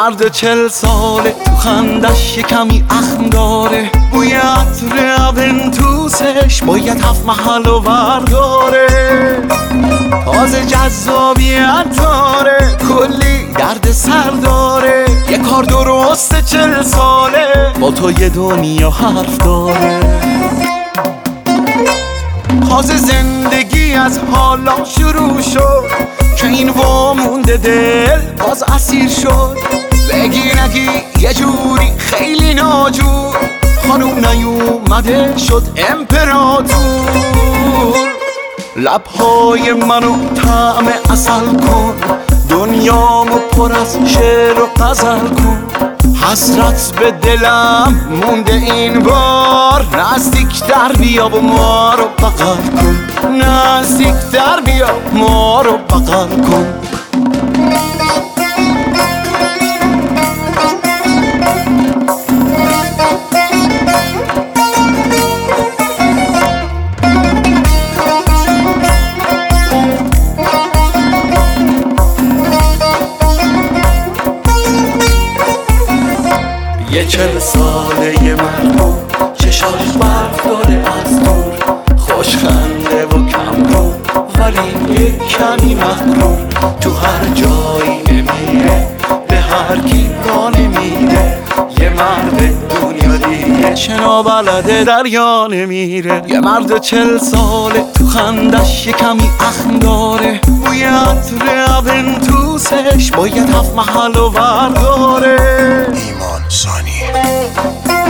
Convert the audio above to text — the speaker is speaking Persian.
مرد 40 ساله تو خندش یه کمی اخم داره، بوی عطر اونتوسش باید 7 محل و برداره، تازه جذابیت داره، کلی درد سر داره، یه کار درسته 40 ساله با تو یه دنیا حرف داره. تازه زندگی از حالا شروع شد که این وامونده دل باز اسیر شد، بگی نگی یه جوری خیلی ناجور، خانوم نیومده شد امپراتور. لبهای منو طعم عسل کن، دنیامو پر از شعر و غزل کن، حسرت به دلم مونده این بار، نزدیک در بیا و ما رو بغل کن، نزدیک در بیا ما رو بغل کن. یه 40 ساله یه مردم، چشاش برف داره از دور، خوشخنده و کم رو ولی یه کمی مغرور، تو هر جایی نمیره به هر کی را نمیره، یه مرد دنیا دیگه شنا بلده دریا نمیره. یه مرد 40 ساله تو خندش یه کمی اخم داره، بوی عطر اونتوسش باید 7 محل و برداره. ایمان ثانی